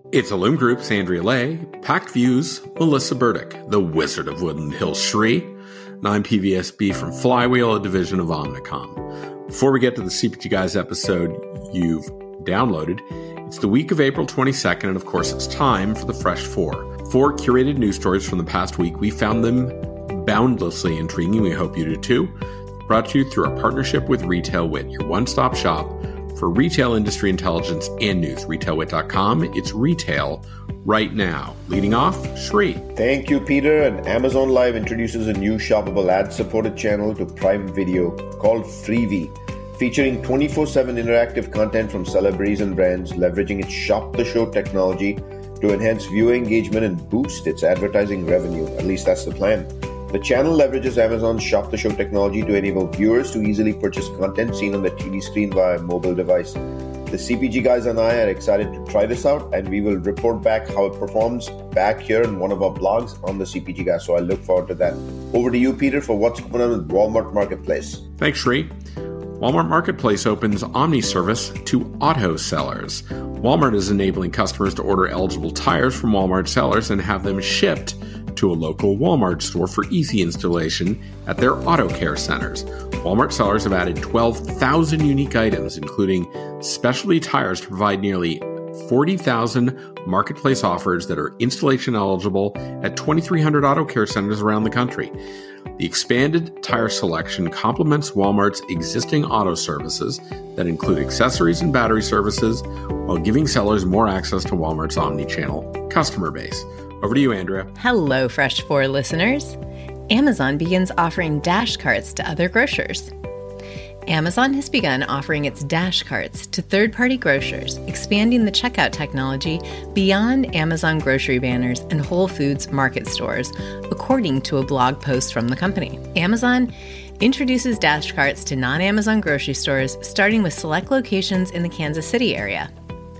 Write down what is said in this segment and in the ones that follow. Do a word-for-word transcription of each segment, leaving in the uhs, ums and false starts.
It's Illume Group's Andrea Lay, Pact View's Melissa Burdick, the Wizard of Woodland Hills Shri, and I'm P V S B from Flywheel, a division of Omnicom. Before we get to the C P G Guys episode you've downloaded, it's the week of April twenty-second, and of course it's time for the Fresh Four. Four curated news stories from the past week. We found them boundlessly intriguing. We hope you do too. Brought to you through our partnership with Retail Wit, your one-stop shop for retail industry intelligence and news. retail wit dot com. It's retail right now. Leading off, Shri. Thank you, Peter. And Amazon Live introduces a new shoppable ad-supported channel to Prime Video called Freevee, featuring twenty-four seven interactive content from celebrities and brands, leveraging its Shop the Show technology to enhance viewer engagement and boost its advertising revenue. At least that's the plan. The channel leverages Amazon's Shop the Show technology to enable viewers to easily purchase content seen on the T V screen via a mobile device. The C P G guys and I are excited to try this out, and we will report back how it performs back here in one of our blogs on the C P G guys. So I look forward to that. Over to you, Peter, for what's going on with Walmart Marketplace. Thanks, Shri. Walmart Marketplace opens Omni service to auto sellers. Walmart is enabling customers to order eligible tires from Walmart sellers and have them shipped to a local Walmart store for easy installation at their auto care centers. Walmart sellers have added twelve thousand unique items, including specialty tires, to provide nearly forty thousand marketplace offers that are installation eligible at twenty-three hundred auto care centers around the country. The expanded tire selection complements Walmart's existing auto services that include accessories and battery services, while giving sellers more access to Walmart's omni-channel customer base. Over to you, Andrea. Hello, Fresh Four listeners. Amazon begins offering Dash Carts to other grocers. Amazon has begun offering its Dash Carts to third-party grocers, expanding the checkout technology beyond Amazon grocery banners and Whole Foods market stores, according to a blog post from the company. Amazon introduces Dash Carts to non-Amazon grocery stores, starting with select locations in the Kansas City area.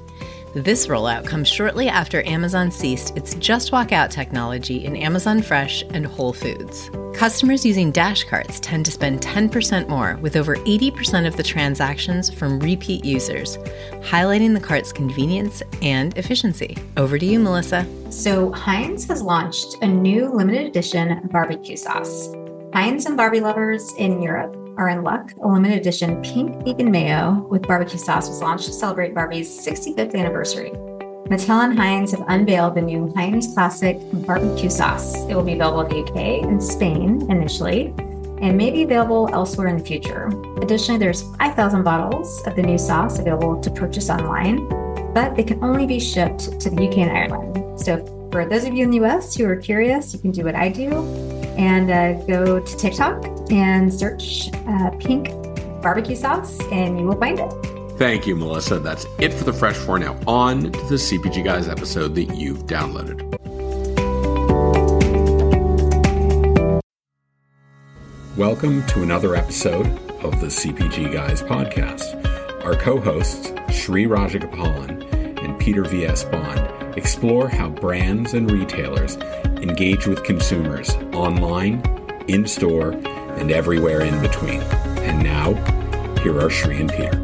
This rollout comes shortly after Amazon ceased its Just Walk Out technology in Amazon Fresh and Whole Foods. Customers using Dash Carts tend to spend ten percent more, with over eighty percent of the transactions from repeat users, highlighting the cart's convenience and efficiency. Over to you, Melissa. So Heinz has launched a new limited edition barbecue sauce. Heinz and Barbie lovers in Europe are in luck. A limited edition pink vegan mayo with barbecue sauce was launched to celebrate Barbie's sixty-fifth anniversary. Mattel and Heinz have unveiled the new Heinz Classic barbecue sauce. It will be available in the U K and Spain initially, and may be available elsewhere in the future. Additionally, there's five thousand bottles of the new sauce available to purchase online, but they can only be shipped to the U K and Ireland. So for those of you in the U S who are curious, you can do what I do and uh, go to TikTok and search uh, pink barbecue sauce, and you will find it. Thank you, Melissa. That's it for the Fresh Four. Now on to the C P G Guys episode that you've downloaded. Welcome to another episode of the C P G Guys podcast. Our co-hosts, Shri Rajagopalan and Peter V S. Bond, explore how brands and retailers engage with consumers online, in-store, and everywhere in between. And now, here are Shri and Peter.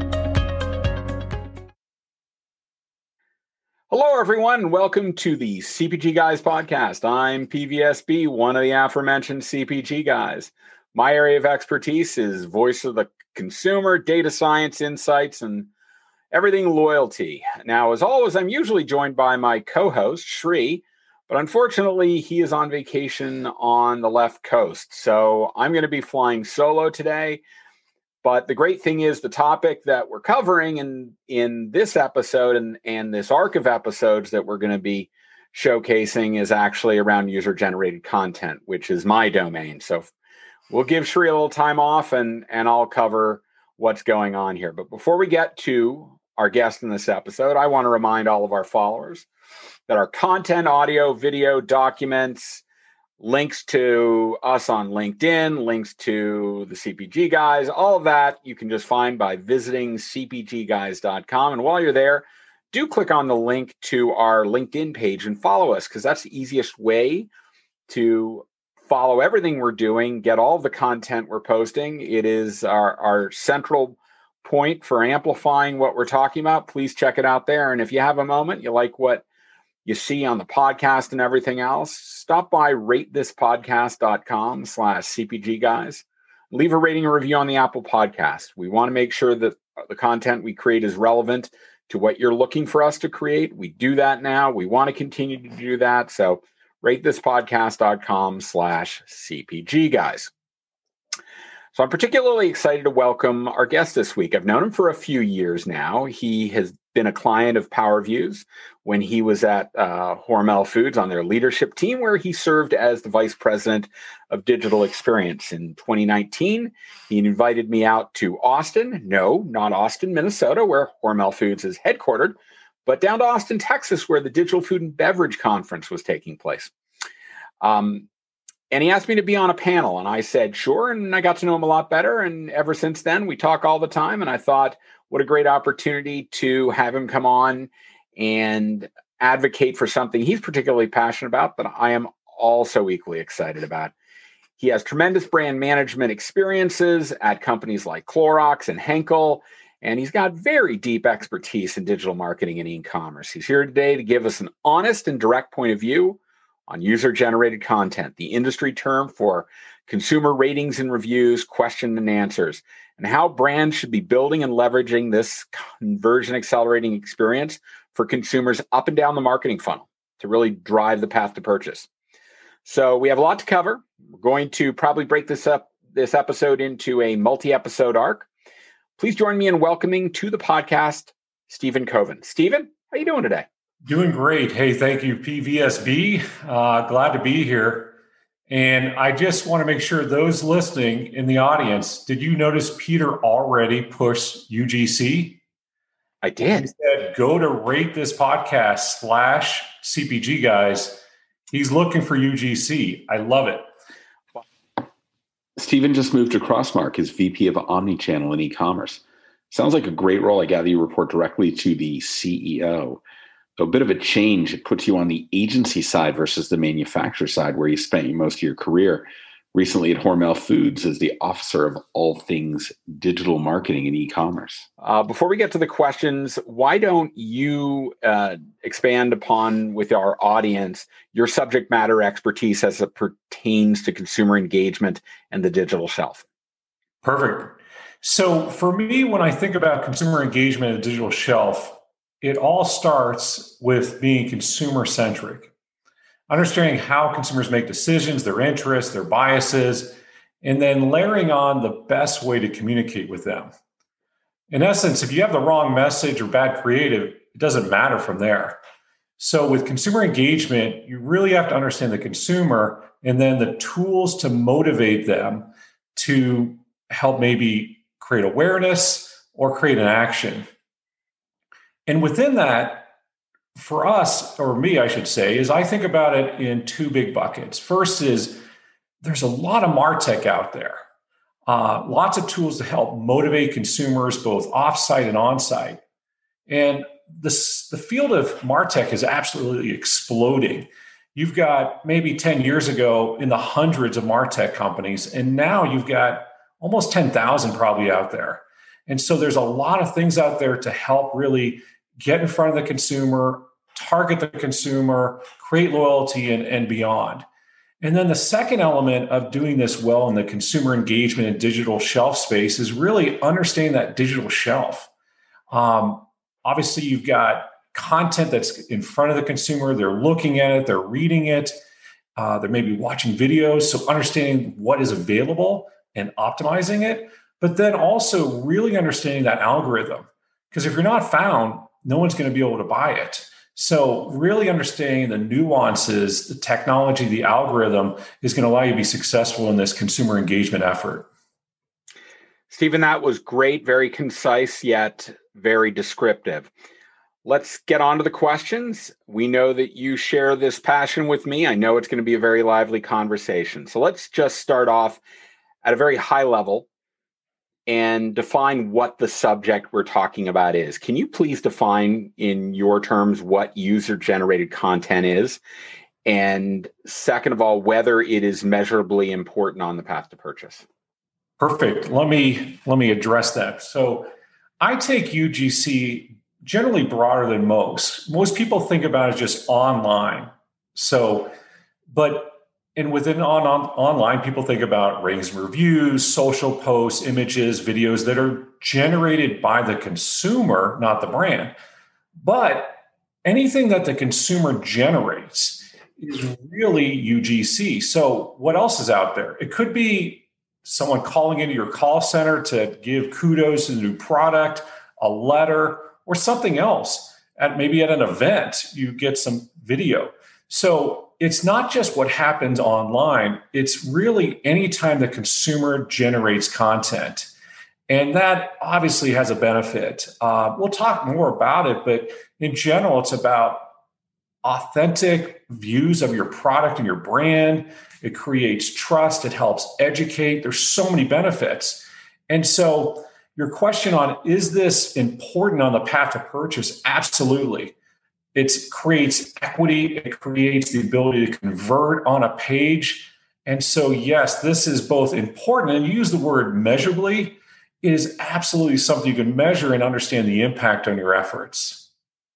Hello, everyone. Welcome to the C P G Guys podcast. I'm P V S B, one of the aforementioned C P G guys. My area of expertise is voice of the consumer, data science, insights, and everything loyalty. Now, as always, I'm usually joined by my co-host, Shri, but unfortunately, he is on vacation on the left coast. So I'm going to be flying solo today. But the great thing is the topic that we're covering in, in this episode and, and this arc of episodes that we're going to be showcasing is actually around user-generated content, which is my domain. So we'll give Shri a little time off and, and I'll cover what's going on here. But before we get to our guest in this episode, I want to remind all of our followers that our content, audio, video, documents, links to us on LinkedIn, links to the C P G Guys, all of that you can just find by visiting c p g guys dot com. And while you're there, do click on the link to our LinkedIn page and follow us, because that's the easiest way to follow everything we're doing, get all the content we're posting. It is our, our central point for amplifying what we're talking about. Please check it out there. And if you have a moment, you like what you see on the podcast and everything else, stop by ratethispodcast.com slash CPG guys. Leave a rating and review on the Apple Podcast. We want to make sure that the content we create is relevant to what you're looking for us to create. We do that now. We want to continue to do that. So ratethispodcast.com slash CPG guys. So I'm particularly excited to welcome our guest this week. I've known him for a few years now. He has been a client of PowerView's when he was at uh, Hormel Foods on their leadership team, where he served as the vice president of digital experience. In twenty nineteen, he invited me out to Austin. No, not Austin, Minnesota, where Hormel Foods is headquartered, but down to Austin, Texas, where the Digital Food and Beverage Conference was taking place. Um, And he asked me to be on a panel, and I said, sure. And I got to know him a lot better. And ever since then, we talk all the time. And I thought, what a great opportunity to have him come on and advocate for something he's particularly passionate about, but I am also equally excited about. He has tremendous brand management experiences at companies like Clorox and Henkel, and he's got very deep expertise in digital marketing and e-commerce. He's here today to give us an honest and direct point of view on user-generated content, the industry term for consumer ratings and reviews, question and answers, and how brands should be building and leveraging this conversion accelerating experience for consumers up and down the marketing funnel to really drive the path to purchase. So we have a lot to cover. We're going to probably break this up, this episode into a multi-episode arc. Please join me in welcoming to the podcast, Stephen Koven. Stephen, how are you doing today? Doing great. Hey, thank you, P V S B. Uh, glad to be here. And I just want to make sure those listening in the audience, did you notice Peter already pushed U G C? I did. He said, go to rate this podcast slash C P G guys. He's looking for U G C. I love it. Stephen just moved to Crossmark as V P of Omnichannel and E-commerce. Sounds like a great role. I gather you report directly to the C E O. So a bit of a change. It puts you on the agency side versus the manufacturer side, where you spent most of your career. Recently at Hormel Foods as the officer of all things digital marketing and e-commerce. Uh, before we get to the questions, why don't you uh, expand upon with our audience your subject matter expertise as it pertains to consumer engagement and the digital shelf? Perfect. So for me, when I think about consumer engagement and digital shelf, it all starts with being consumer-centric, understanding how consumers make decisions, their interests, their biases, and then layering on the best way to communicate with them. In essence, if you have the wrong message or bad creative, it doesn't matter from there. So with consumer engagement, you really have to understand the consumer and then the tools to motivate them to help maybe create awareness or create an action. And within that, for us, or me, I should say, is I think about it in two big buckets. First is there's a lot of MarTech out there, uh, lots of tools to help motivate consumers both offsite and onsite. And this, the field of MarTech is absolutely exploding. You've got maybe ten years ago in the hundreds of MarTech companies, and now you've got almost ten thousand probably out there. And so there's a lot of things out there to help really get in front of the consumer, target the consumer, create loyalty, and, and beyond. And then the second element of doing this well in the consumer engagement and digital shelf space is really understanding that digital shelf. Um, obviously, you've got content that's in front of the consumer. They're looking at it, they're reading it, uh, they're maybe watching videos. So understanding what is available and optimizing it, but then also really understanding that algorithm. Because if you're not found, no one's going to be able to buy it. So really understanding the nuances, the technology, the algorithm is going to allow you to be successful in this consumer engagement effort. Stephen, that was great, very concise, yet very descriptive. Let's get on to the questions. We know that you share this passion with me. I know it's going to be a very lively conversation. So let's just start off at a very high level and define what the subject we're talking about is. Can you please define in your terms what user-generated content is? And second of all, whether it is measurably important on the path to purchase. Perfect. Let me let me address that. So I take U G C generally broader than most. Most people think about it just online. So, but and within on, on online, people think about ratings and reviews, social posts, images, videos that are generated by the consumer, not the brand. But anything that the consumer generates is really U G C. So what else is out there? It could be someone calling into your call center to give kudos to the new product, a letter, or something else. At maybe at an event, you get some video. So it's not just what happens online. It's really anytime the consumer generates content. And that obviously has a benefit. Uh, we'll talk more about it, but in general, it's about authentic views of your product and your brand. It creates trust. It helps educate. There's so many benefits. And so your question on, is this important on the path to purchase? Absolutely. It creates equity. It creates the ability to convert on a page. And so, yes, this is both important, and you use the word measurably. It is absolutely something you can measure and understand the impact on your efforts.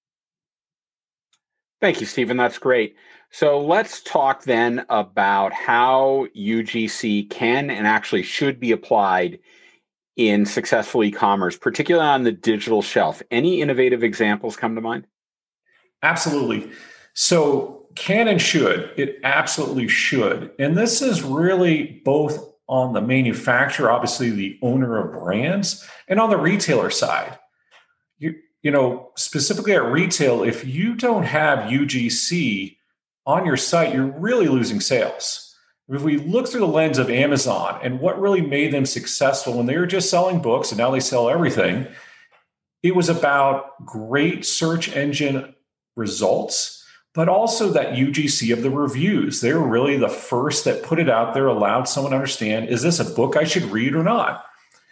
Thank you, Stephen. That's great. So let's talk then about how U G C can and actually should be applied in successful e-commerce, particularly on the digital shelf. Any innovative examples come to mind? Absolutely. So can and should, it absolutely should. And this is really both on the manufacturer, obviously the owner of brands, and on the retailer side. You, you know, specifically at retail, if you don't have U G C on your site, you're really losing sales. If we look through the lens of Amazon and what really made them successful when they were just selling books and now they sell everything, it was about great search engine results, but also that U G C of the reviews. They were really the first that put it out there, allowed someone to understand, is this a book I should read or not?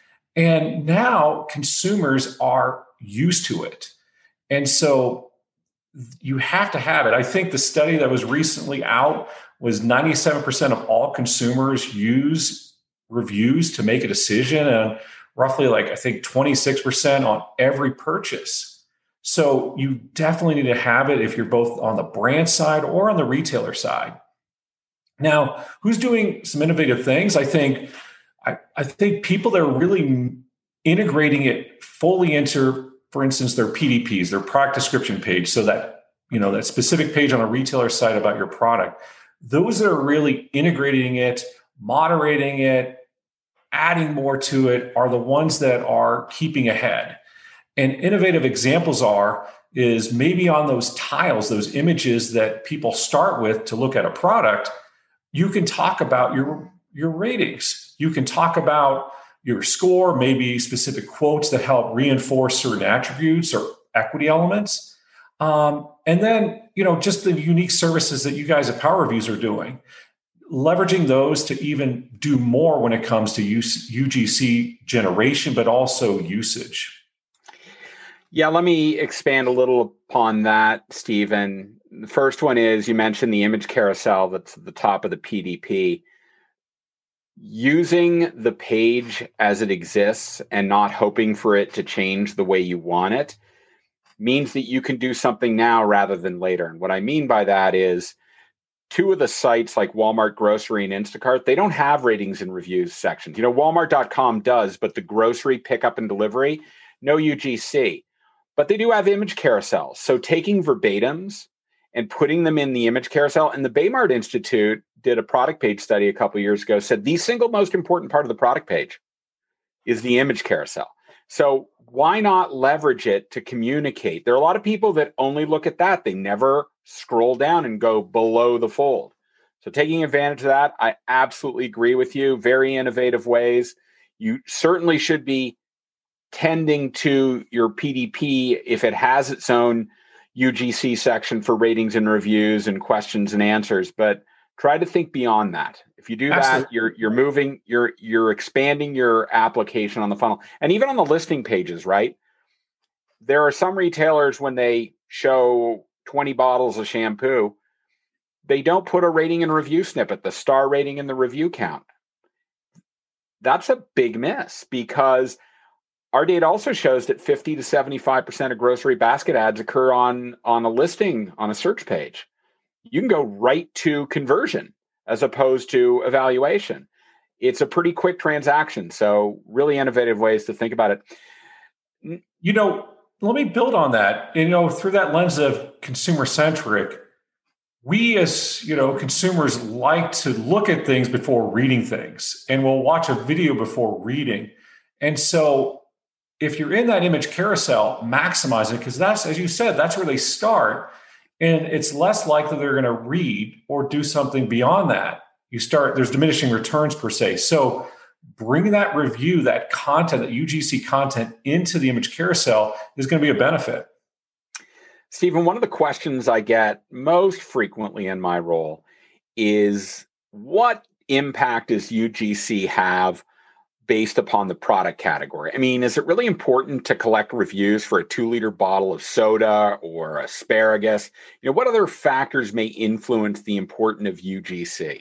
And now consumers are used to it. And so you have to have it. I think the study that was recently out was ninety-seven percent of all consumers use reviews to make a decision, and roughly like, I think twenty-six percent on every purchase. So you definitely need to have it if you're both on the brand side or on the retailer side. Now, who's doing some innovative things? I think I, I think people that are really integrating it fully into, for instance, their P D Ps, their product description page, so that, you know, that specific page on a retailer site about your product. Those that are really integrating it, moderating it, adding more to it are the ones that are keeping ahead. And innovative examples are, is maybe on those tiles, those images that people start with to look at a product, you can talk about your, your ratings. You can talk about your score, maybe specific quotes that help reinforce certain attributes or equity elements. Um, and then, you know, just the unique services that you guys at Power Reviews are doing, leveraging those to even do more when it comes to use, U G C generation, but also usage. Yeah, let me expand a little upon that, Stephen. The first one is, you mentioned the image carousel that's at the top of the P D P. Using the page as it exists and not hoping for it to change the way you want it means that you can do something now rather than later. And what I mean by that is, two of the sites like Walmart Grocery and Instacart, they don't have ratings and reviews sections. You know, Walmart dot com does, but the grocery pickup and delivery, no U G C. But they do have image carousels. So taking verbatims and putting them in the image carousel, and the Baymart Institute did a product page study a couple of years ago, said the single most important part of the product page is the image carousel. So why not leverage it to communicate? There are a lot of people that only look at that. They never scroll down and go below the fold. So taking advantage of that, I absolutely agree with you. Very innovative ways. You certainly should be tending to your P D P if it has its own U G C section for ratings and reviews and questions and answers, but try to think beyond that. If you do Absolutely. that, you're you're moving, you're you're expanding your application on the funnel. And even on the listing pages, right? There are some retailers, when they show twenty bottles of shampoo, they don't put a rating and review snippet, the star rating and the review count. That's a big miss, because Our data also shows that fifty to seventy-five percent of grocery basket ads occur on, on a listing on a search page. You can go right to conversion as opposed to evaluation. It's a pretty quick transaction. So really innovative ways to think about it. You know, let me build on that. You know, through that lens of consumer centric, we as, you know, consumers like to look at things before reading things, and we'll watch a video before reading. And so if you're in that image carousel, maximize it, because that's, as you said, that's where they start. And it's less likely they're going to read or do something beyond that. You start, there's diminishing returns per se. So bringing that review, that content, that U G C content into the image carousel is going to be a benefit. Stephen, one of the questions I get most frequently in my role is, what impact does U G C have based upon the product category? I mean, is it really important to collect reviews for a two liter bottle of soda or asparagus? You know, what other factors may influence the importance of U G C?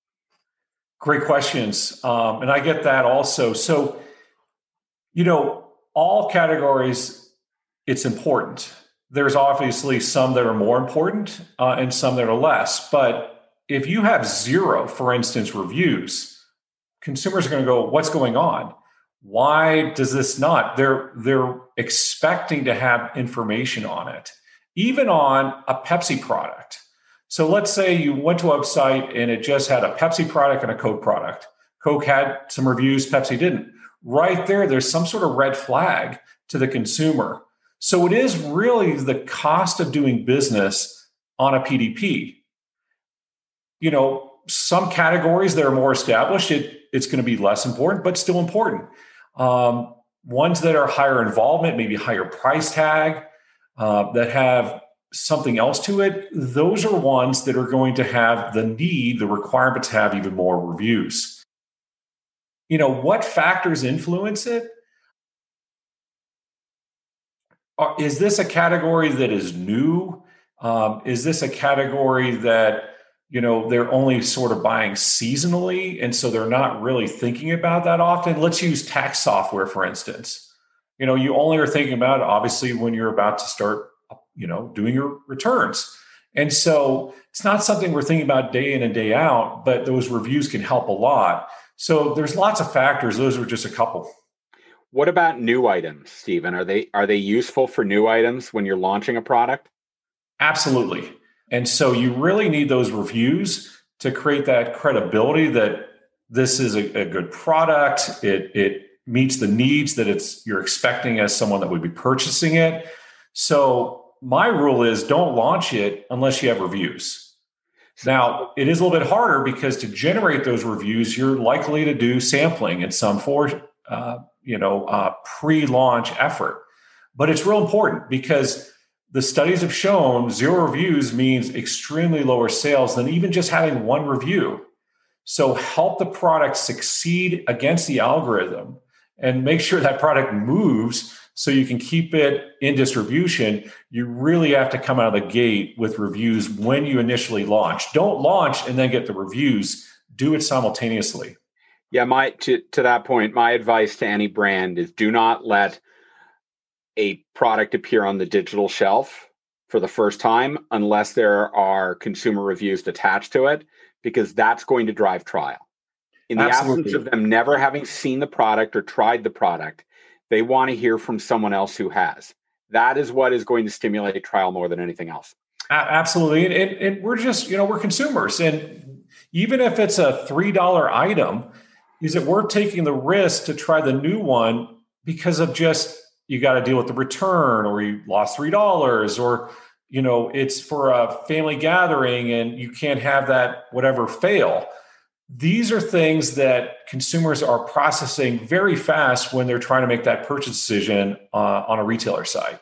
Great questions. Um, and I get that also. So, you know, all categories, it's important. There's obviously some that are more important uh, and some that are less. But if you have zero, for instance, reviews, consumers are going to go, what's going on? Why does this not? They're, they're expecting to have information on it, even on a Pepsi product. So let's say you went to a website and it just had a Pepsi product and a Coke product. Coke had some reviews, Pepsi didn't. Right there, there's some sort of red flag to the consumer. So it is really the cost of doing business on a P D P. You know, some categories that are more established, it, it's going to be less important, but still important. Um, ones that are higher involvement, maybe higher price tag, uh, that have something else to it, those are ones that are going to have the need, the requirement to have even more reviews. You know, what factors influence it? Are, is this a category that is new? Um, is this a category that, you know, they're only sort of buying seasonally, and so they're not really thinking about that often? Let's use tax software, for instance. You know, you only are thinking about it, obviously, when you're about to start, you know, doing your returns. And so it's not something we're thinking about day in and day out, but those reviews can help a lot. So there's lots of factors. Those are just a couple. What about new items, Stephen? Are they are they useful for new items when you're launching a product? Absolutely. And so you really need those reviews to create that credibility that this is a, a good product. It it meets the needs that it's you're expecting as someone that would be purchasing it. So my rule is, don't launch it unless you have reviews. Now, it is a little bit harder because to generate those reviews, you're likely to do sampling in some for, uh, you know, uh, pre-launch effort. But it's real important because the studies have shown zero reviews means extremely lower sales than even just having one review. So help the product succeed against the algorithm and make sure that product moves so you can keep it in distribution. You really have to come out of the gate with reviews when you initially launch. Don't launch and then get the reviews. Do it simultaneously. Yeah, my to, to that point, my advice to any brand is, do not let a product appear on the digital shelf for the first time unless there are consumer reviews attached to it, because that's going to drive trial. In the Absolutely. absence of them never having seen the product or tried the product, they want to hear from someone else who has. That is what is going to stimulate trial more than anything else. Absolutely. And, and, and we're just, you know, we're consumers. And even if it's a three dollar item, is it worth taking the risk to try the new one because of just, you got to deal with the return, or you lost three dollars, or, you know, it's for a family gathering and you can't have that whatever fail. These are things that consumers are processing very fast when they're trying to make that purchase decision uh, on a retailer side.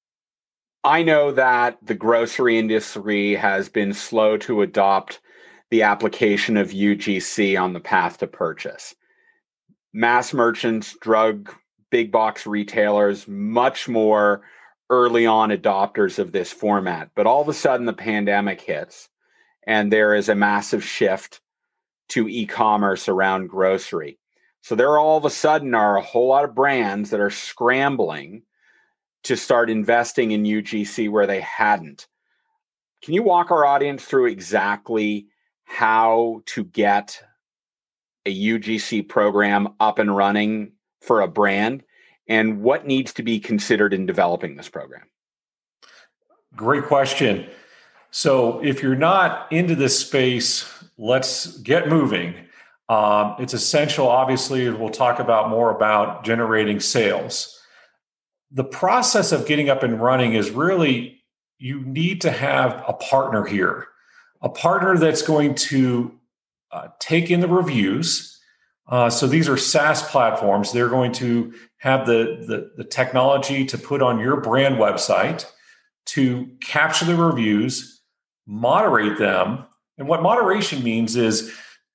I know that the grocery industry has been slow to adopt the application of U G C on the path to purchase. Mass merchants, drug, big box retailers, much more early on adopters of this format. But all of a sudden the pandemic hits and there is a massive shift to e-commerce around grocery. So there all of a sudden are a whole lot of brands that are scrambling to start investing in U G C where they hadn't. Can you walk our audience through exactly how to get a U G C program up and running for a brand and what needs to be considered in developing this program? Great question. So if you're not into this space, let's get moving. Um, it's essential, obviously, we'll talk about more about generating sales. The process of getting up and running is really, you need to have a partner here, a partner that's going to uh, take in the reviews. Uh, so these are SaaS platforms. They're going to have the, the, the technology to put on your brand website to capture the reviews, moderate them. And what moderation means is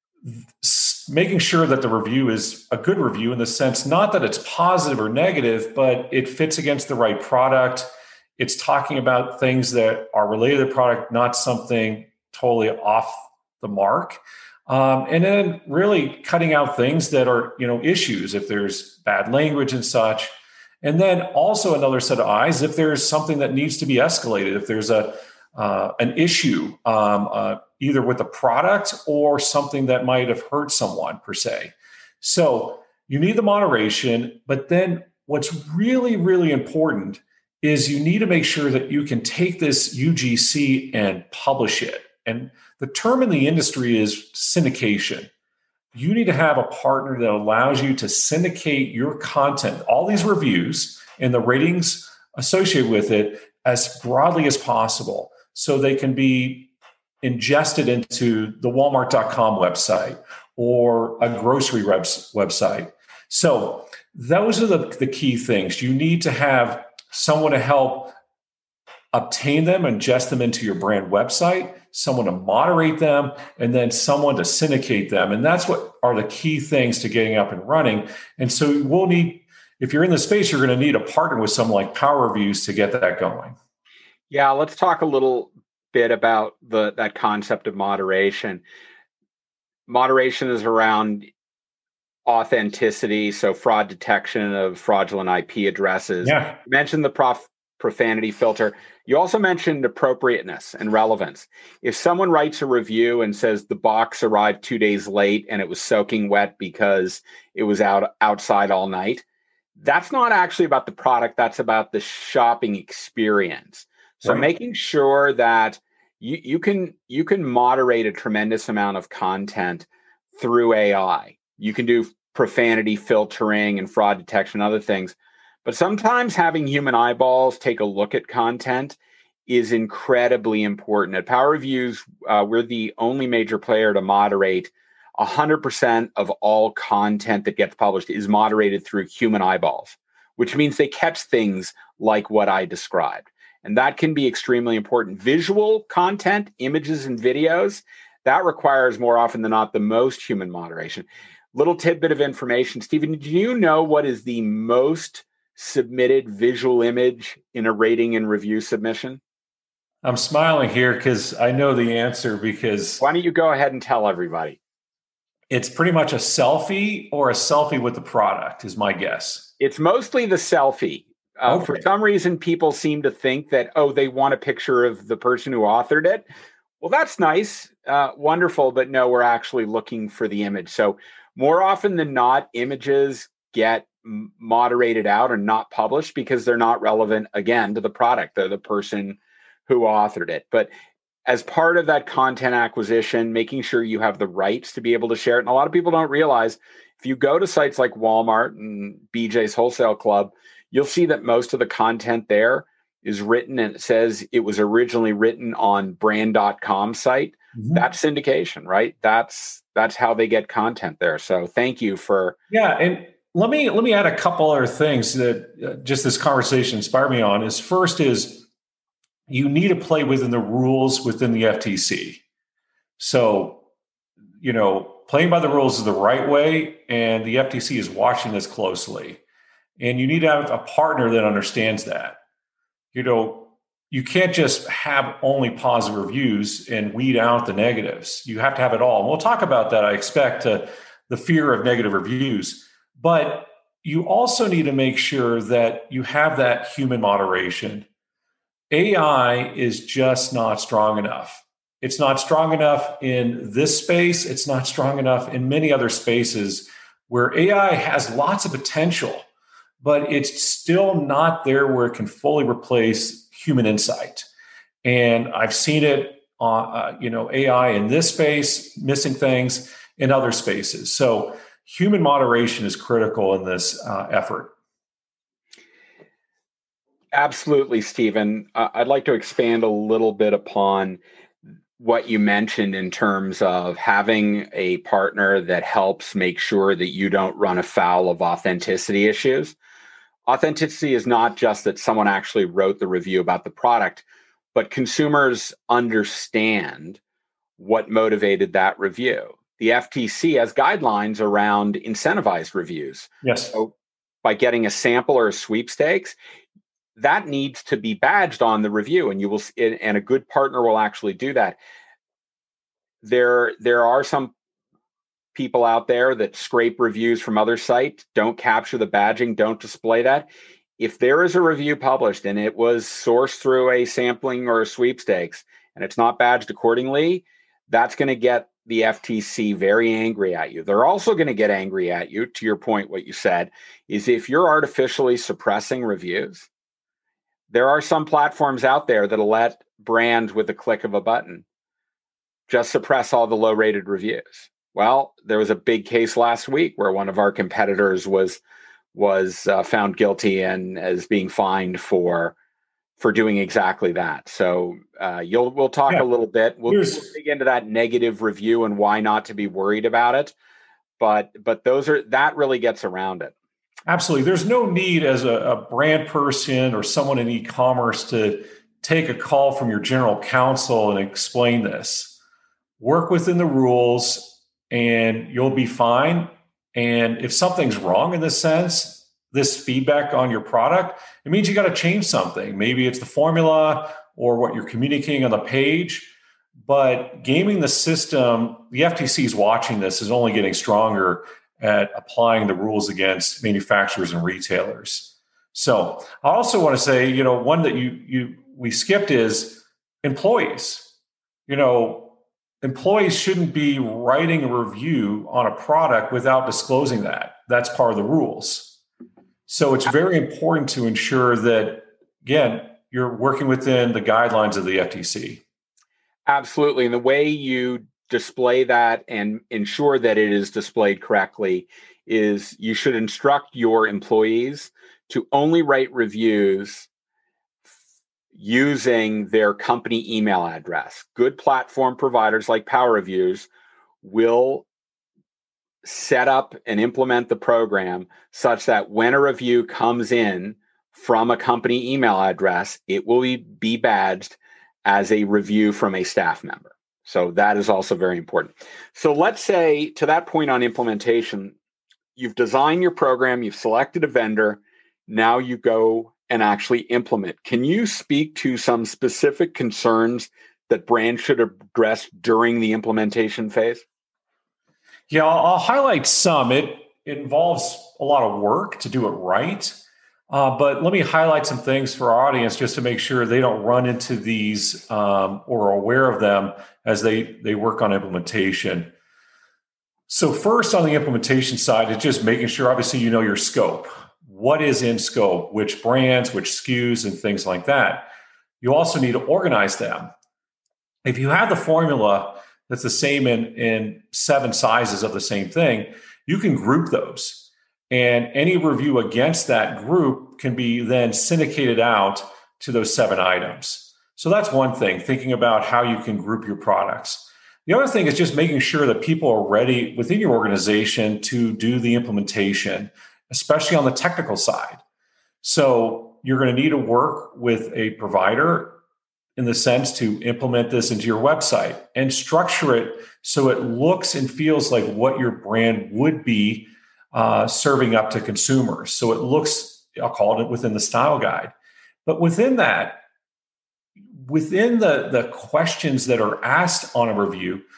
making sure that the review is a good review in the sense, not that it's positive or negative, but it fits against the right product. It's talking about things that are related to the product, not something totally off the mark. Um, and then really cutting out things that are, you know, issues, if there's bad language and such. And then also another set of eyes, if there's something that needs to be escalated, if there's a uh, an issue, um, uh, either with the product or something that might have hurt someone per se. So you need the moderation, but then what's really, really important is you need to make sure that you can take this U G C and publish it. And the term in the industry is syndication. You need to have a partner that allows you to syndicate your content, all these reviews and the ratings associated with it, as broadly as possible, so they can be ingested into the walmart dot com website or a grocery reps website. So those are the, the key things. You need to have someone to help obtain them, ingest them into your brand website, someone to moderate them, and then someone to syndicate them. And that's what are the key things to getting up and running. And so we'll need, if you're in the space, you're going to need a partner with someone like Power Reviews to get that going. Yeah, let's talk a little bit about the that concept of moderation. Moderation is around authenticity, so fraud detection of fraudulent I P addresses. Yeah. You mentioned the prof- profanity filter. You also mentioned appropriateness and relevance. If someone writes a review and says the box arrived two days late and it was soaking wet because it was out outside all night, that's not actually about the product. That's about the shopping experience. So Right. making sure that you, you can you can moderate a tremendous amount of content through A I. You can do profanity filtering and fraud detection, other things. But sometimes having human eyeballs take a look at content is incredibly important. At Power Reviews, uh, we're the only major player to moderate. one hundred percent of all content that gets published is moderated through human eyeballs, which means they catch things like what I described. And that can be extremely important. Visual content, images and videos, that requires more often than not the most human moderation. Little tidbit of information. Stephen, do you know what is the most submitted visual image in a rating and review submission? I'm smiling here because I know the answer, because Why don't you go ahead and tell everybody? it's pretty much a selfie or a selfie with the product is my guess. It's mostly the selfie. Uh, Okay. For some reason, people seem to think that, oh, they want a picture of the person who authored it. Well, that's nice, uh, wonderful, but no, we're actually looking for the image. So more often than not, images get m- moderated out and not published because they're not relevant, again, to the product. They're the person who authored it. But as part of that content acquisition, making sure you have the rights to be able to share it. And a lot of people don't realize, if you go to sites like Walmart and B J's Wholesale Club, you'll see that most of the content there is written and it says it was originally written on brand dot com site. Mhm. That's syndication, right? That's that's how they get content there. So thank you for Yeah, and let me let me add a couple other things that uh, just this conversation inspired me on. Is first is you need to play within the rules within the F T C. So, you know, playing by the rules is the right way, and the F T C is watching this closely. And you need to have a partner that understands that. You know, you can't just have only positive reviews and weed out the negatives. You have to have it all. And we'll talk about that, I expect, to the fear of negative reviews. But you also need to make sure that you have that human moderation. A I is just not strong enough. It's not strong enough in this space. It's not strong enough in many other spaces where A I has lots of potential, but it's still not there where it can fully replace human insight. And I've seen it on, uh, you know, A I in this space, missing things in other spaces. So human moderation is critical in this uh, effort. Absolutely, Stephen. Uh, I'd like to expand a little bit upon what you mentioned in terms of having a partner that helps make sure that you don't run afoul of authenticity issues. Authenticity is not just that someone actually wrote the review about the product, but consumers understand what motivated that review. The F T C has guidelines around incentivized reviews. Yes. So by getting a sample or a sweepstakes, that needs to be badged on the review, and you will, and a good partner will actually do that. There, there are some people out there that scrape reviews from other sites, don't capture the badging, don't display that. If there is a review published and it was sourced through a sampling or a sweepstakes, and it's not badged accordingly, that's going to get the F T C very angry at you. They're also going to get angry at you, to your point, what you said, is if you're artificially suppressing reviews. There are some platforms out there that'll let brands with a click of a button just suppress all the low-rated reviews. Well, there was a big case last week where one of our competitors was was uh, found guilty and is being fined for for doing exactly that. So uh, you'll we'll talk yeah. a little bit. We'll, we'll dig into that negative review and why not to be worried about it. But but those are that really gets around it. Absolutely. There's no need as a, a brand person or someone in e-commerce to take a call from your general counsel and explain this. Work within the rules and you'll be fine. And if something's wrong in this sense, this feedback on your product, it means you got to change something. Maybe it's the formula or what you're communicating on the page. But gaming the system, the F T C is watching this, is only getting stronger at applying the rules against manufacturers and retailers. So I also want to say, you know, one that you you we skipped is employees. You know, employees shouldn't be writing a review on a product without disclosing that. That's part of the rules. So it's very important to ensure that, again, you're working within the guidelines of the F T C. Absolutely. And the way you display that and ensure that it is displayed correctly is you should instruct your employees to only write reviews using their company email address. Good platform providers like Power Reviews will set up and implement the program such that when a review comes in from a company email address, it will be badged as a review from a staff member. So that is also very important. So let's say, to that point on implementation, you've designed your program, you've selected a vendor, now you go and actually implement. Can you speak to some specific concerns that brands should address during the implementation phase? Yeah, I'll, I'll highlight some. It, it involves a lot of work to do it right. Uh, but let me highlight some things for our audience just to make sure they don't run into these um, or are aware of them as they, they work on implementation. So first on the implementation side, it's just making sure, obviously, you know your scope. What is in scope, which brands, which S K Us, and things like that. You also need to organize them. If you have the formula that's the same in, in seven sizes of the same thing, you can group those. And any review against that group can be then syndicated out to those seven items. So that's one thing, thinking about how you can group your products. The other thing is just making sure that people are ready within your organization to do the implementation, especially on the technical side. So you're going to need to work with a provider in the sense to implement this into your website and structure it so it looks and feels like what your brand would be uh, serving up to consumers. So it looks, I'll call it within the style guide. But within that, within the, the questions that are asked on a review,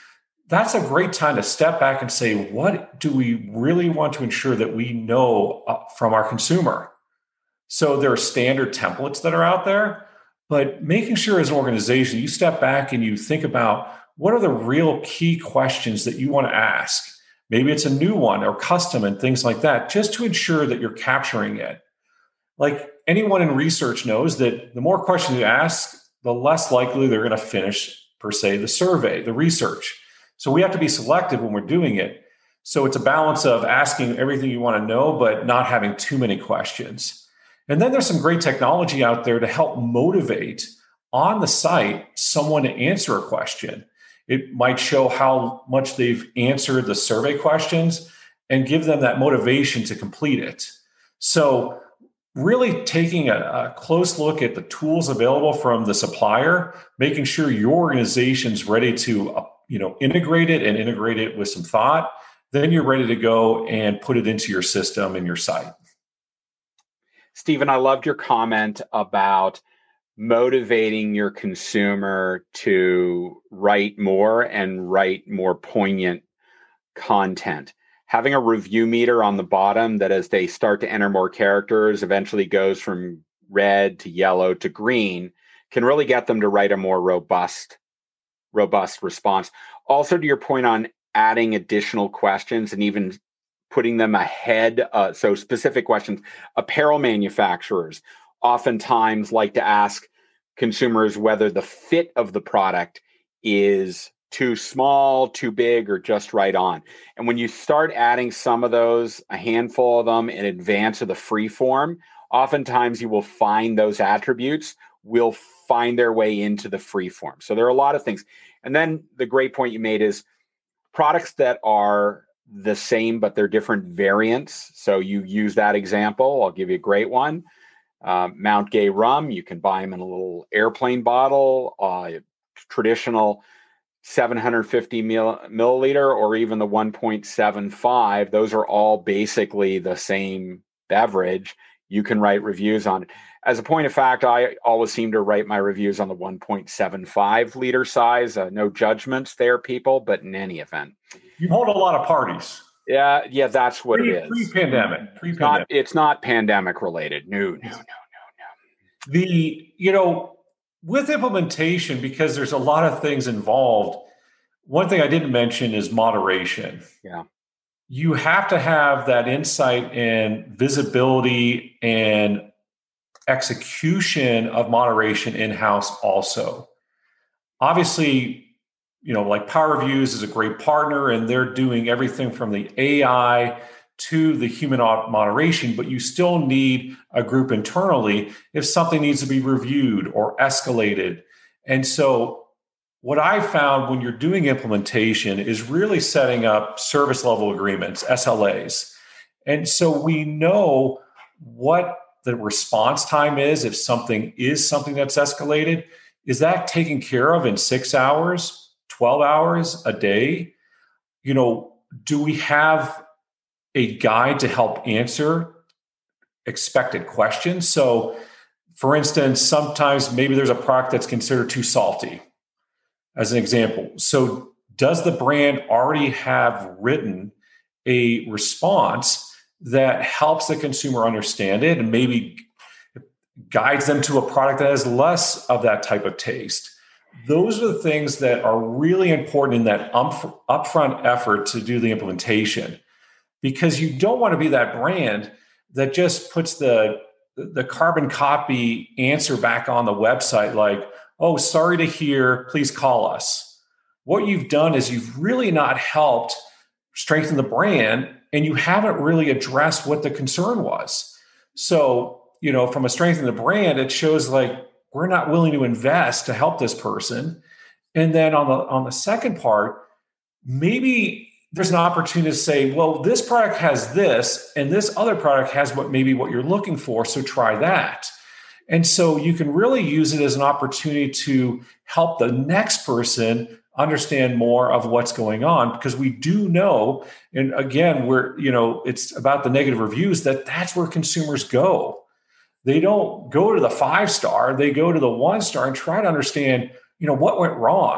that's a great time to step back and say, what do we really want to ensure that we know uh, from our consumer? So there are standard templates that are out there, but making sure as an organization, you step back and you think about what are the real key questions that you want to ask. Maybe it's a new one or custom and things like that, just to ensure that you're capturing it. Like anyone in research knows that the more questions you ask, the less likely they're going to finish, per se, the survey, the research. So we have to be selective when we're doing it. So it's a balance of asking everything you want to know, but not having too many questions. And then there's some great technology out there to help motivate on the site someone to answer a question. It might show how much they've answered the survey questions and give them that motivation to complete it. So really taking a, a close look at the tools available from the supplier, making sure your organization's ready to uh, you know, integrate it and integrate it with some thought, then you're ready to go and put it into your system and your site. Stephen, I loved your comment about motivating your consumer to write more and write more poignant content. Having a review meter on the bottom that as they start to enter more characters, eventually goes from red to yellow to green, can really get them to write a more robust, robust response. Also, to your point on adding additional questions and even putting them ahead, uh, so specific questions, apparel manufacturers oftentimes like to ask consumers whether the fit of the product is too small, too big, or just right on. And when you start adding some of those, a handful of them in advance of the free form, oftentimes you will find those attributes will find their way into the free form. So there are a lot of things. And then the great point you made is products that are the same, but they're different variants. So you use that example. I'll give you a great one. Uh, Mount Gay rum, you can buy them in a little airplane bottle, uh, traditional seven hundred fifty mil, milliliter, or even the one point seven five. Those are all basically the same beverage. You can write reviews on it. As a point of fact, I always seem to write my reviews on the one point seven five liter size. Uh, no judgments there, people, but in any event. You hold a lot of parties. Yeah, yeah, that's what Pre, it is. Pre-pandemic. Pre-pandemic. It's not, it's not pandemic related. No, no, no, no, no. The, you know, with implementation, because there's a lot of things involved, one thing I didn't mention is moderation. Yeah. You have to have that insight and visibility and execution of moderation in-house also. Obviously, you know, like Power Reviews is a great partner and they're doing everything from the A I to the human moderation, but you still need a group internally if something needs to be reviewed or escalated. And so what I found when you're doing implementation is really setting up service level agreements, S L As. And so we know what the response time is if something is something that's escalated. Is that taken care of in six hours, twelve hours, a day? You know, do we have a guide to help answer expected questions? So, for instance, sometimes maybe there's a product that's considered too salty, as an example. So, does the brand already have written a response that helps the consumer understand it and maybe guides them to a product that has less of that type of taste? Those are the things that are really important in that up, upfront effort to do the implementation, because you don't want to be that brand that just puts the, the carbon copy answer back on the website like, oh, sorry to hear, please call us. What you've done is you've really not helped strengthen the brand, and you haven't really addressed what the concern was. So, you know, from a strengthening the brand, it shows like we're not willing to invest to help this person. And then on the on the second part, maybe there's an opportunity to say, well, this product has this, and this other product has what maybe what you're looking for, so try that. And so you can really use it as an opportunity to help the next person understand more of what's going on, because we do know, and again, we're, you know, it's about the negative reviews, that that's where consumers go. They don't go to the five star, they go to the one star and try to understand, you know, what went wrong.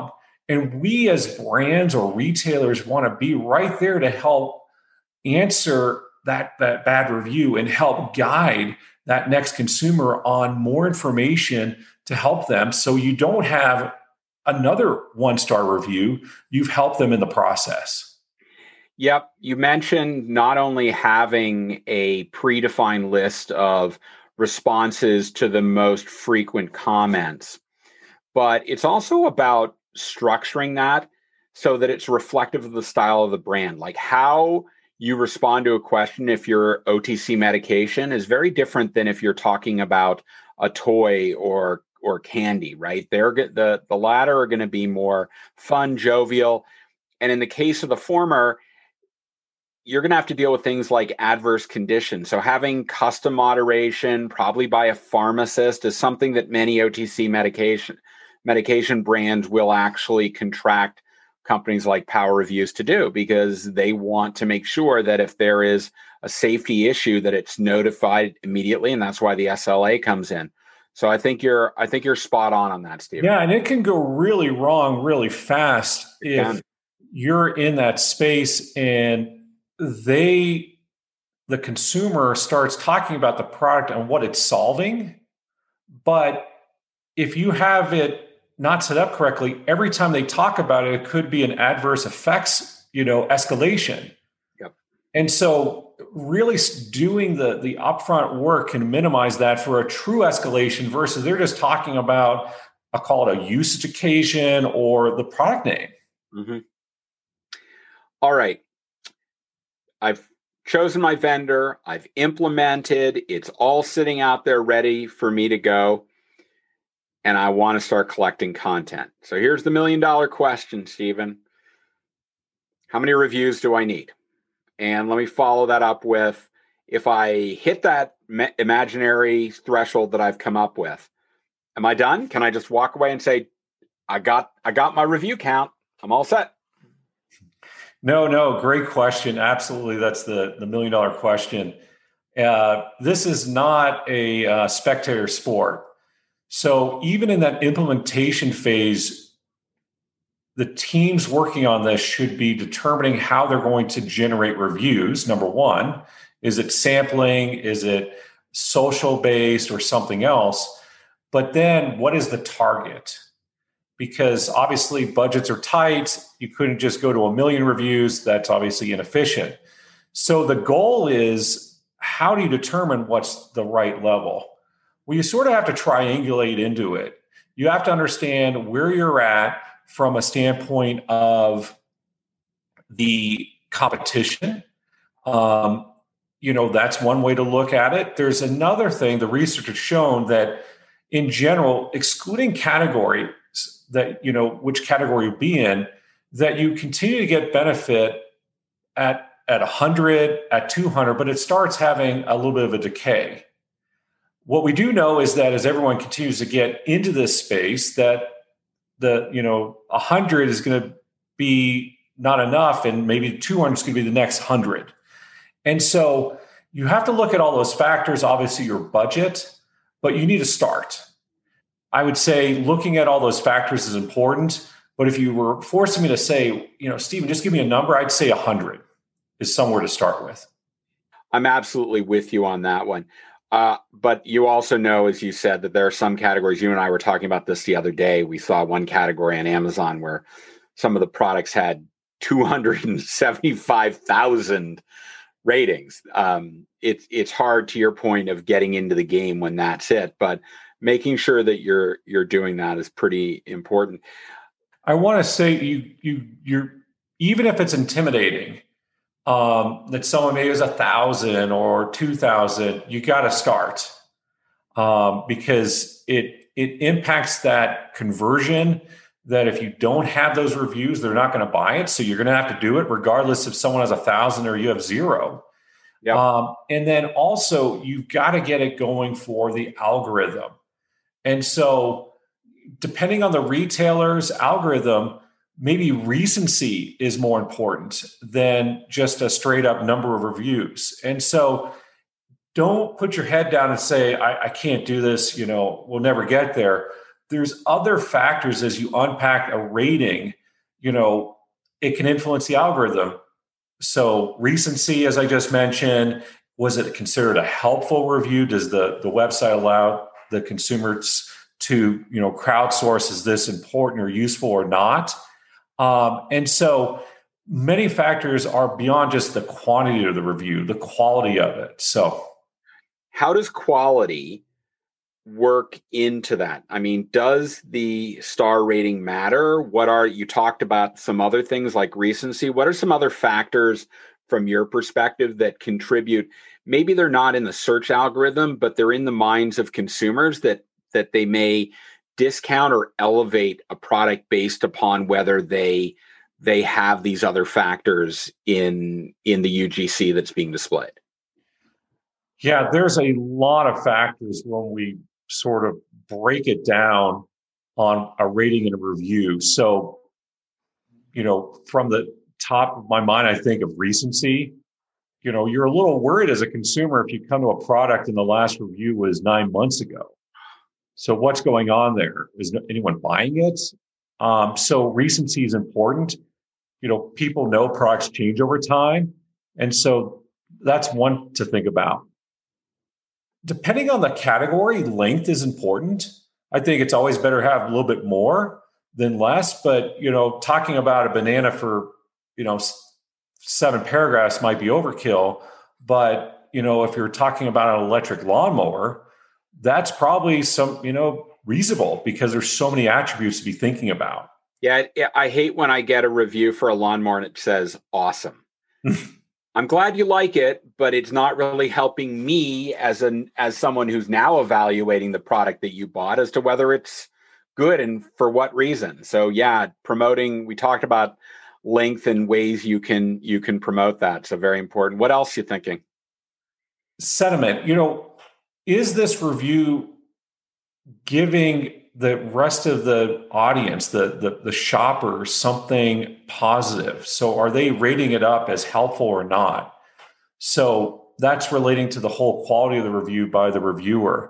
And we as brands or retailers want to be right there to help answer that, that bad review and help guide that next consumer on more information to help them. So you don't have another one-star review, you've helped them in the process. Yep. You mentioned not only having a predefined list of responses to the most frequent comments, but it's also about structuring that so that it's reflective of the style of the brand. Like how you respond to a question if you're O T C medication is very different than if you're talking about a toy or or candy, right? They're the the latter are going to be more fun, jovial, and in the case of the former, you're going to have to deal with things like adverse conditions. So having custom moderation, probably by a pharmacist, is something that many O T C medication medication brands will actually contract companies like Power Reviews to do, because they want to make sure that if there is a safety issue, that it's notified immediately, and that's why the S L A comes in. So I think you're I think you're spot on on that, Steve. Yeah, and it can go really wrong really fast It if can. you're in that space and they, the consumer, starts talking about the product and what it's solving. But if you have it not set up correctly, every time they talk about it, it could be an adverse effects, you know, escalation. Yep. And so really doing the, the upfront work can minimize that for a true escalation versus they're just talking about, I'll call it a usage occasion or the product name. Mm-hmm. All right. I've chosen my vendor. I've implemented. It's all sitting out there ready for me to go. And I want to start collecting content. So here's the million dollar question, Stephen. How many reviews do I need? And let me follow that up with, if I hit that ma- imaginary threshold that I've come up with, am I done? Can I just walk away and say, I got I got my review count. I'm all set. No, no, great question. Absolutely. That's the, the million dollar question. Uh, this is not a uh, spectator sport. So even in that implementation phase, the teams working on this should be determining how they're going to generate reviews. Number one, is it sampling? Is it social based or something else? But then what is the target? Because obviously budgets are tight. You couldn't just go to a million reviews. That's obviously inefficient. So the goal is, how do you determine what's the right level? Well, you sort of have to triangulate into it. You have to understand where you're at from a standpoint of the competition. Um, you know, that's one way to look at it. There's another thing. The research has shown that in general, excluding categories that, you know, which category you be in, that you continue to get benefit at, at one hundred, at two hundred, but it starts having a little bit of a decay. What we do know is that as everyone continues to get into this space, that the, you know, one hundred is going to be not enough, and maybe two hundred is going to be the next one hundred. And so you have to look at all those factors, obviously your budget, but you need to start. I would say looking at all those factors is important, but if you were forcing me to say, you know, Stephen, just give me a number, I'd say one hundred is somewhere to start with. I'm absolutely with you on that one. Uh, but you also know, as you said, that there are some categories. You and I were talking about this the other day. We saw one category on Amazon where some of the products had two hundred seventy-five thousand ratings. Um, it's it's hard, to your point, of getting into the game when that's it. But making sure that you're you're doing that is pretty important. I want to say you you you're even if it's intimidating, um, that someone maybe is a thousand or two thousand, you got to start um, because it it impacts that conversion. That if you don't have those reviews, they're not going to buy it. So you're going to have to do it regardless if someone has a thousand or you have zero. Yep. Um, and then also you've got to get it going for the algorithm. And so depending on the retailer's algorithm, maybe recency is more important than just a straight up number of reviews. And so don't put your head down and say, I, I can't do this, you know, we'll never get there. there's other factors as you unpack a rating, you know, it can influence the algorithm. So recency, as I just mentioned, was it considered a helpful review? Does the, the website allow the consumers to, you know, crowdsource, is this important or useful or not? Um, and so many factors are beyond just the quantity of the review, the quality of it. So how does quality work into that? I mean, does the star rating matter? What are, you talked about some other things like recency. What are some other factors from your perspective that contribute? Maybe they're not in the search algorithm, but they're in the minds of consumers that that they may discount or elevate a product based upon whether they they have these other factors in in the U G C that's being displayed. Yeah, there's a lot of factors when we sort of break it down on a rating and a review. So, you know, from the top of my mind, I think of recency. You know, you're a little worried as a consumer if you come to a product and the last review was nine months ago. So what's going on there? Is anyone buying it? Um, so recency is important. You know, people know products change over time. And so that's one to think about. Depending on the category, length is important. I think it's always better to have a little bit more than less. But, you know, talking about a banana for, you know, seven paragraphs might be overkill. But, you know, if you're talking about an electric lawnmower, that's probably some, you know, reasonable because there's so many attributes to be thinking about. Yeah, I hate when I get a review for a lawnmower and it says awesome. I'm glad you like it, but it's not really helping me as an as someone who's now evaluating the product that you bought as to whether it's good and for what reason. So yeah, promoting, we talked about length and ways you can you can promote that. So very important. What else are you thinking? Sentiment. You know, is this review giving the rest of the audience, the, the the shoppers, something positive? So are they rating it up as helpful or not? So that's relating to the whole quality of the review by the reviewer.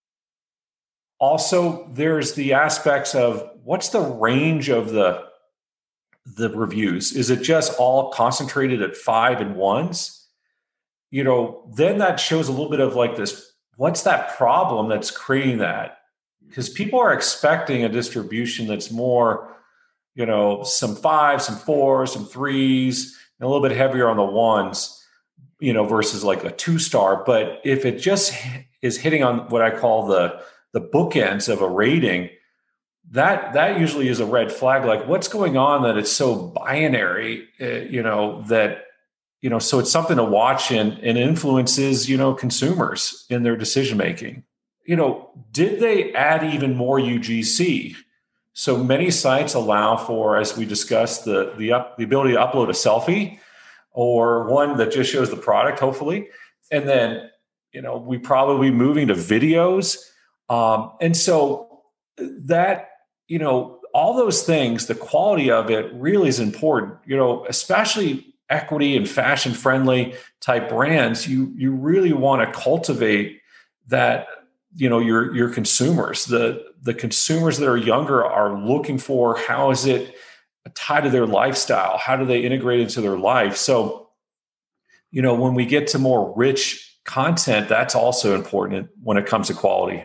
Also, there's the aspects of what's the range of the, the reviews? Is it just all concentrated at five and ones? You know, then that shows a little bit of like this, what's that problem that's creating that? Because people are expecting a distribution that's more, you know, some fives, some fours, some threes, and a little bit heavier on the ones, you know, versus like a two star. But if it just is hitting on what I call the the bookends of a rating, that that usually is a red flag. Like, what's going on that it's so binary, uh, you know, that, you know, so it's something to watch and, and influences, you know, consumers in their decision making. You know, did they add even more U G C? So many sites allow for, as we discussed, the the, up, the ability to upload a selfie or one that just shows the product, hopefully. And then, you know, we probably moving to videos. Um, and so that, you know, all those things, the quality of it really is important, you know, especially equity and fashion friendly type brands. You, you really want to cultivate that. You know, your your consumers, the the consumers that are younger are looking for how is it tied to their lifestyle? How do they integrate into their life? So, you know, when we get to more rich content, that's also important when it comes to quality.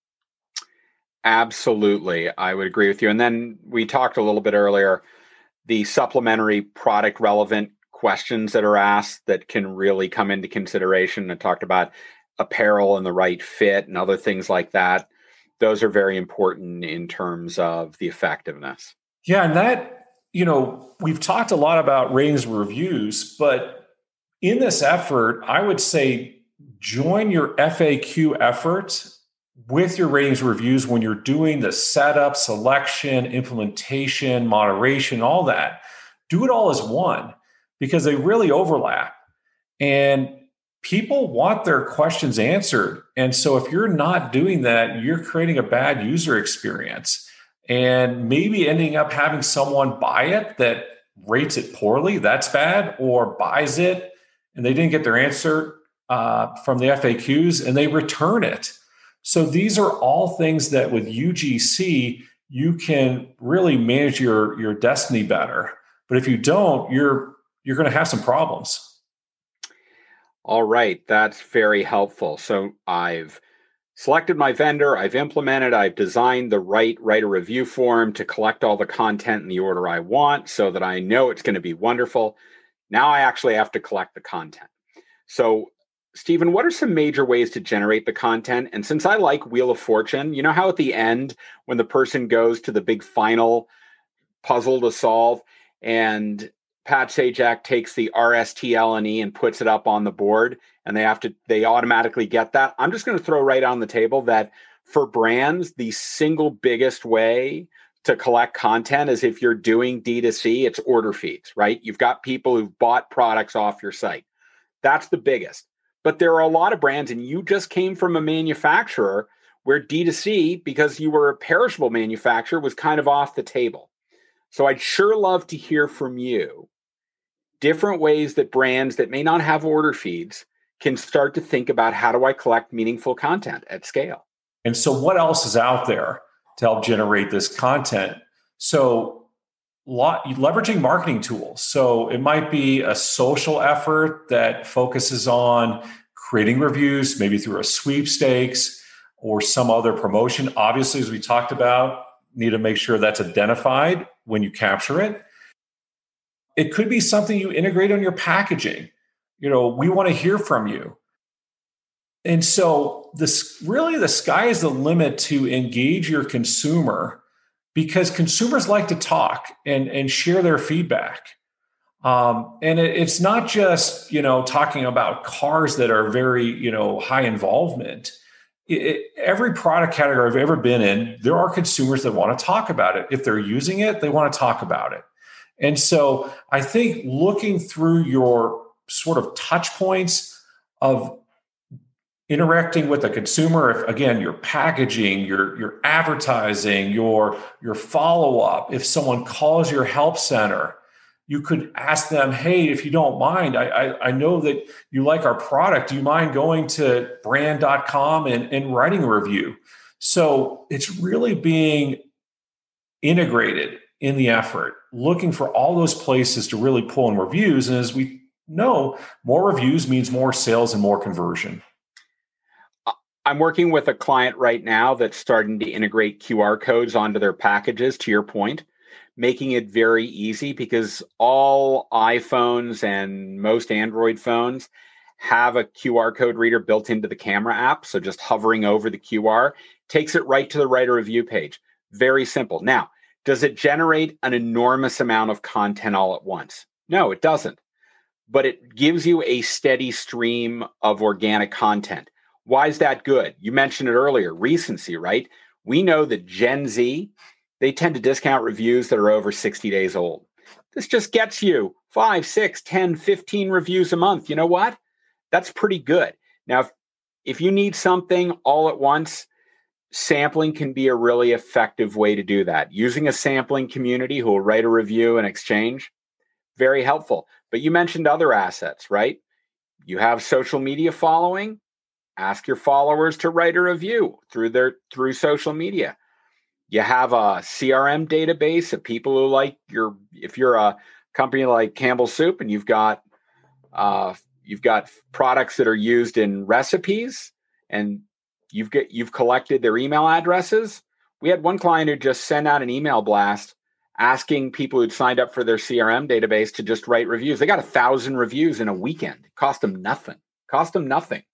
Absolutely. I would agree with you. And then we talked a little bit earlier, the supplementary product relevant questions that are asked that can really come into consideration. I talked about apparel and the right fit and other things like that. Those are very important in terms of the effectiveness. Yeah. And that, you know, we've talked a lot about ratings and reviews, but in this effort, I would say join your F A Q effort with your ratings and reviews when you're doing the setup, selection, implementation, moderation, all that. Do it all as one because they really overlap. And people want their questions answered. And so if you're not doing that, you're creating a bad user experience and maybe ending up having someone buy it that rates it poorly. That's bad. Or buys it and they didn't get their answer uh, from the F A Qs and they return it. So these are all things that with U G C, you can really manage your, your destiny better. But if you don't, you're you're going to have some problems. All right, that's very helpful. So I've selected my vendor, I've implemented, I've designed the right writer review form to collect all the content in the order I want so that I know it's going to be wonderful. Now I actually have to collect the content. So Stephen, what are some major ways to generate the content? And since I like Wheel of Fortune, you know how at the end, when the person goes to the big final puzzle to solve, and Pat Sajak takes the R S T L N E and puts it up on the board, and they have to, they automatically get that. I'm just going to throw right on the table that for brands, the single biggest way to collect content is if you're doing D two C, it's order feeds, right? You've got people who've bought products off your site. That's the biggest. But there are a lot of brands, and you just came from a manufacturer where D two C, because you were a perishable manufacturer, was kind of off the table. So I'd sure love to hear from you different ways that brands that may not have order feeds can start to think about, how do I collect meaningful content at scale? And so what else is out there to help generate this content? So lot, leveraging marketing tools. So it might be a social effort that focuses on creating reviews, maybe through a sweepstakes or some other promotion. Obviously, as we talked about, need to make sure that's identified when you capture it. It could be something you integrate on your packaging. You know, we want to hear from you. And so this really, the sky is the limit to engage your consumer, because consumers like to talk and, and share their feedback. Um, and it, it's not just, you know, talking about cars that are very, you know, high involvement. It, it, every product category I've ever been in, there are consumers that want to talk about it. If they're using it, they want to talk about it. And so I think looking through your sort of touch points of interacting with the consumer, if again, your packaging, your, your advertising, your, your follow-up, if someone calls your help center, you could ask them, hey, if you don't mind, I, I, I know that you like our product. Do you mind going to brand dot com and, and writing a review? So it's really being integrated in the effort, looking for all those places to really pull in reviews. And as we know, more reviews means more sales and more conversion. I'm working with a client right now that's starting to integrate Q R codes onto their packages, to your point, making it very easy, because all iPhones and most Android phones have a Q R code reader built into the camera app. So just hovering over the Q R takes it right to the writer review page. Very simple. Now, does it generate an enormous amount of content all at once? No, it doesn't. But it gives you a steady stream of organic content. Why is that good? You mentioned it earlier, recency, right? We know that Gen Z, they tend to discount reviews that are over sixty days old. This just gets you five, six, ten, fifteen reviews a month. You know what? That's pretty good. Now, if, if you need something all at once, sampling can be a really effective way to do that. Using a sampling community who will write a review and exchange, very helpful. But you mentioned other assets, right? You have social media following. Ask your followers to write a review through their through social media. You have a C R M database of people who like your. If you're a company like Campbell Soup and you've got uh, you've got products that are used in recipes, and you've get you've collected their email addresses. We had one client who just sent out an email blast asking people who'd signed up for their C R M database to just write reviews. They got a thousand reviews in a weekend. It cost them nothing. Cost them nothing.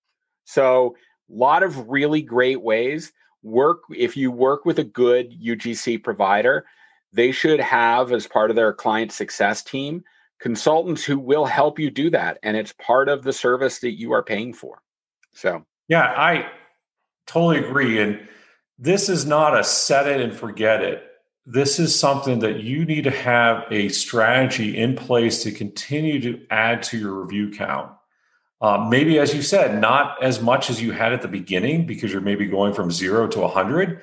So a lot of really great ways. Work if you work with a good U G C provider, they should have, as part of their client success team, consultants who will help you do that. And it's part of the service that you are paying for. So, yeah, I totally agree. And this is not a set it and forget it. This is something that you need to have a strategy in place to continue to add to your review count. Um, maybe, as you said, not as much as you had at the beginning, because you're maybe going from zero to one hundred,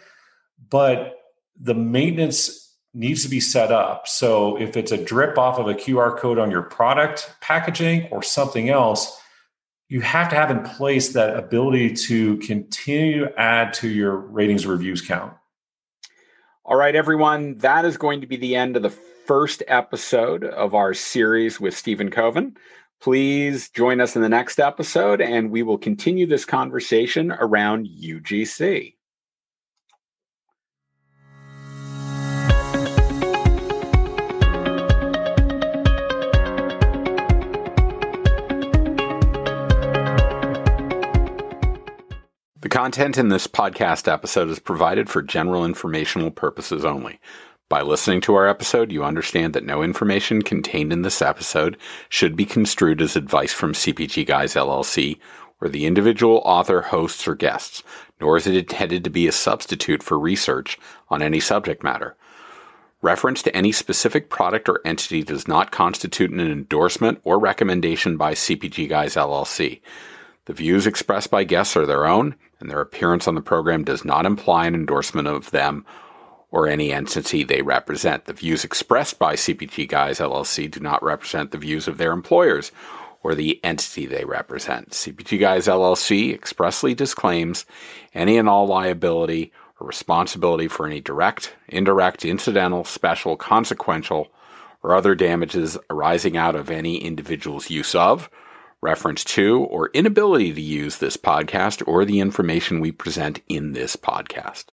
but the maintenance needs to be set up. So if it's a drip off of a Q R code on your product packaging or something else, you have to have in place that ability to continue to add to your ratings reviews count. All right, everyone, that is going to be the end of the first episode of our series with Stephen Koven. Please join us in the next episode, and we will continue this conversation around U G C. The content in this podcast episode is provided for general informational purposes only. By listening to our episode, you understand that no information contained in this episode should be construed as advice from C P G Guys L L C or the individual author, hosts, or guests, nor is it intended to be a substitute for research on any subject matter. Reference to any specific product or entity does not constitute an endorsement or recommendation by C P G Guys L L C. The views expressed by guests are their own, and their appearance on the program does not imply an endorsement of them or any entity they represent. The views expressed by C P G Guys L L C do not represent the views of their employers or the entity they represent. C P G Guys L L C expressly disclaims any and all liability or responsibility for any direct, indirect, incidental, special, consequential, or other damages arising out of any individual's use of, reference to, or inability to use this podcast or the information we present in this podcast.